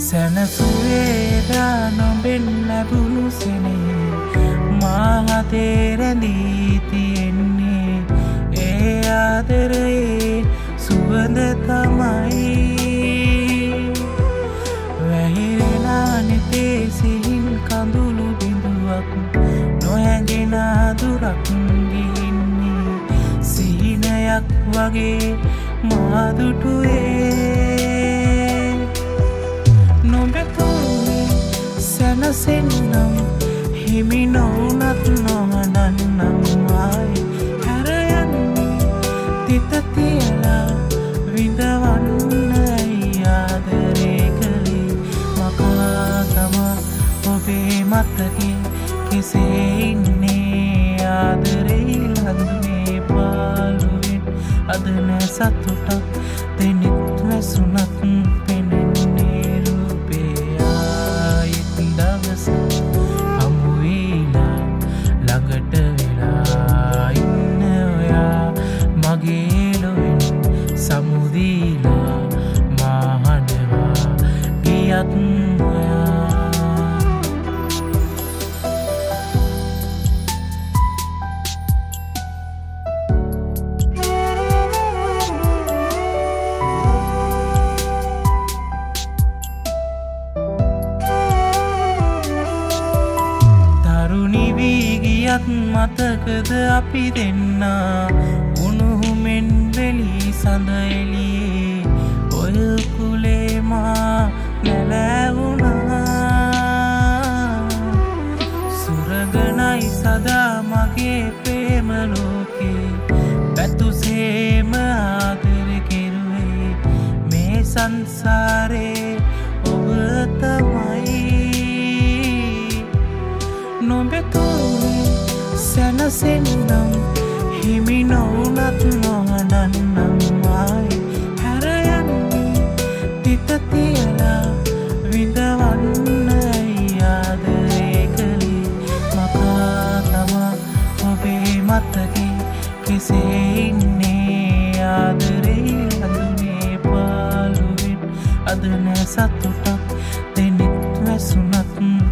සැනසුවේදා නොබෙන් ලැබුණු සෙනේ මාහතේ රැඳී තියෙන්නේ ඒ ආදරයේ සුවඳ තමයි වැහිරෙනා නෙතේ සිහින් කඳුළු බිඳුවක් නොහැඟෙන දුරක් ගිහින්නේ සිහිනයක් වගේ මාදුටුවේ නොබැතුනේ සැනසෙන්නම් හිමි නොවුනත් නොහනන්නම් ආයි හැරයන්නේ තිත තියලා විඳවන්නයි ආදරේ කළේ මකා තමා ඔබේ මතකේ කෙසේ ඉන්නේ ආදරේ ලඳුනේ පාළුවෙන් අද නෑ සතුටක් දෙනෙත් වැසුනත් පෙනෙන්නේ රූපේ ආයෙත් දවස හමුවීලා ළඟට වෙලා ඉන්න ඔයා මගේ ලොවෙන් සමුදීලා මාහඬවා ගියත් ඔයා මතකද අපි දෙන්නා උණුහුමෙන් වෙලී සඳ එළියේ ඔය කුලේ මා නැලවුණා සුරගනයි සදා මගේ ප්‍රේම ලෝකේ පැතුසේම ආදර කෙරුවේ මේ සංසාරේ ඔබ තමයි නොබැතුනේ සැනසෙන්නම් හිමි නොවුනත් නොහනන්නම් ආයි හැරයන්නේ තිත තියලා විඳවන්නයි ආදරේ කළේ මකා තමා ඔබේ මතකේ කෙසේ ඉන්නේ ආදරේ ලඳුනේ පාළුවෙන් අද නෑ සතුටක් දෙනෙත් වැසුනත්